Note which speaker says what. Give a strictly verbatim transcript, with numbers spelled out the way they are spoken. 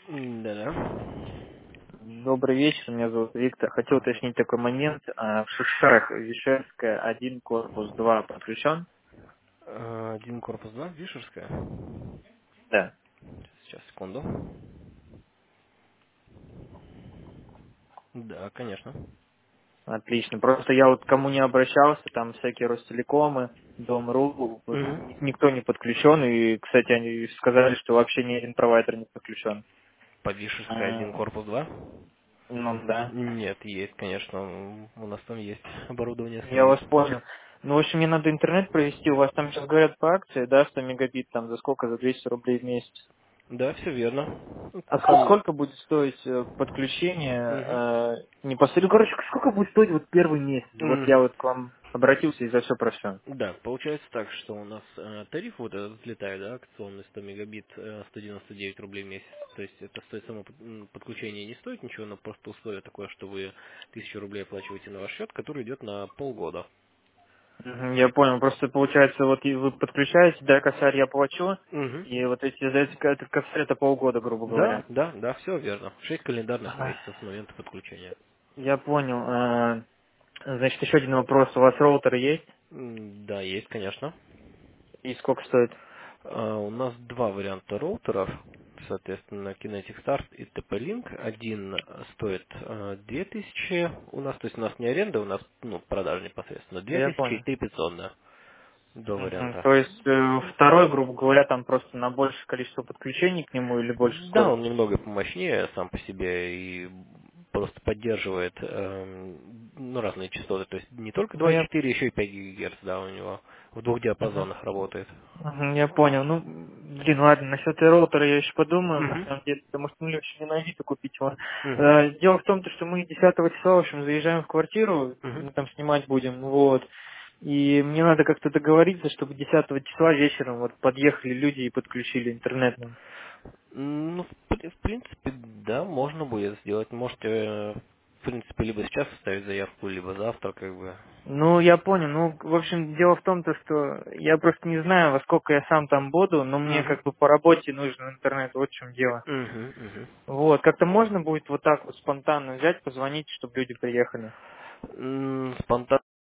Speaker 1: М, Да-да.
Speaker 2: Добрый вечер, меня зовут Виктор. Хотел уточнить такой момент. А, В Шушарах Вишерская один, корпус два подключен?
Speaker 1: А, Один корпус два, Вишерская.
Speaker 2: Да.
Speaker 1: Сейчас, секунду. Да, конечно.
Speaker 2: Отлично. Просто я вот кому не обращался, там всякие Ростелекомы, Дом.ру, вот
Speaker 1: Угу.
Speaker 2: никто не подключен. И, кстати, они сказали, что вообще ни один провайдер не подключен.
Speaker 1: По Вишерской один
Speaker 2: А,
Speaker 1: корпус два?
Speaker 2: Ну да.
Speaker 1: Нет, есть, конечно. м, У нас там есть оборудование
Speaker 2: Я
Speaker 1: стоит.
Speaker 2: вас понял. Ну, в общем, мне надо интернет провести. У вас там сейчас говорят по акции, да, сто мегабит, там за сколько? За двести рублей в месяц.
Speaker 1: Да, все верно. Ну,
Speaker 2: А ск-
Speaker 1: Сам...
Speaker 2: сколько будет стоить э, подключение
Speaker 1: Мгм.
Speaker 2: э, непосредственно? Короче, сколько будет стоить вот первый месяц? Вот
Speaker 1: М,
Speaker 2: я вот к вам обратился и за все про все.
Speaker 1: Да, получается так, что у нас э, тариф вот этот взлетает, да, акционный сто мегабит, э, сто девяносто девять рублей в месяц. То есть это стоит само под- м, подключение не стоит ничего, но просто условие такое, что вы тысячу рублей оплачиваете на ваш счет, который идет на полгода.
Speaker 2: Мгм, я понял. Просто получается, вот и вы подключаете, да, косарь я плачу,
Speaker 1: Мгм.
Speaker 2: и вот эти, за эти, этот косарь это полгода, грубо
Speaker 1: Да,
Speaker 2: говоря.
Speaker 1: да, да, все верно. Шесть календарных
Speaker 2: Ага.
Speaker 1: месяцев с момента подключения.
Speaker 2: Я понял. А, значит, еще один вопрос. У вас роутер есть?
Speaker 1: М, Да, есть, конечно.
Speaker 2: И сколько стоит?
Speaker 1: А, У нас два варианта роутеров, соответственно, Kinetic Start и ти пи-Link. Один э, стоит э, две тысячи у нас, то есть у нас не аренда, у нас ну, продажа непосредственно. Две
Speaker 2: Я
Speaker 1: тысячи и
Speaker 2: понял.
Speaker 1: три пятьсот, да. Два
Speaker 2: Мгм.
Speaker 1: варианта.
Speaker 2: То есть э, второй, грубо говоря, там просто на большее количество подключений к нему или больше
Speaker 1: Да, он
Speaker 2: скорости?
Speaker 1: немного помощнее сам по себе и просто поддерживает эм, ну, разные частоты. То есть не только
Speaker 2: Ну,
Speaker 1: два и
Speaker 2: я
Speaker 1: четыре, еще и пять гигагерц, да, у него в двух
Speaker 2: Мгм.
Speaker 1: диапазонах работает.
Speaker 2: Мгм, я понял. Ну, блин, ладно, насчет роутера я еще подумаю, на
Speaker 1: Угу.
Speaker 2: самом деле, потому что мне очень не на Авито купить его.
Speaker 1: Угу.
Speaker 2: Э, Дело в том, то, что мы десятого числа, в общем, заезжаем в квартиру,
Speaker 1: Угу.
Speaker 2: мы там снимать будем, вот. И мне надо как-то договориться, чтобы десятого числа вечером вот подъехали люди и подключили интернет нам.
Speaker 1: Ну, в, при- в принципе, да, можно будет сделать. Можете, э, в принципе, либо сейчас оставить заявку, либо завтра, как бы.
Speaker 2: Ну, я понял. Ну, в общем, дело в том, то, что я просто не знаю, во сколько я сам там буду, но мне
Speaker 1: Угу.
Speaker 2: как бы по работе нужен интернет, вот в чем дело.
Speaker 1: Угу, угу.
Speaker 2: Вот, как-то можно будет вот так вот спонтанно взять, позвонить, чтобы люди приехали.
Speaker 1: Спонтанно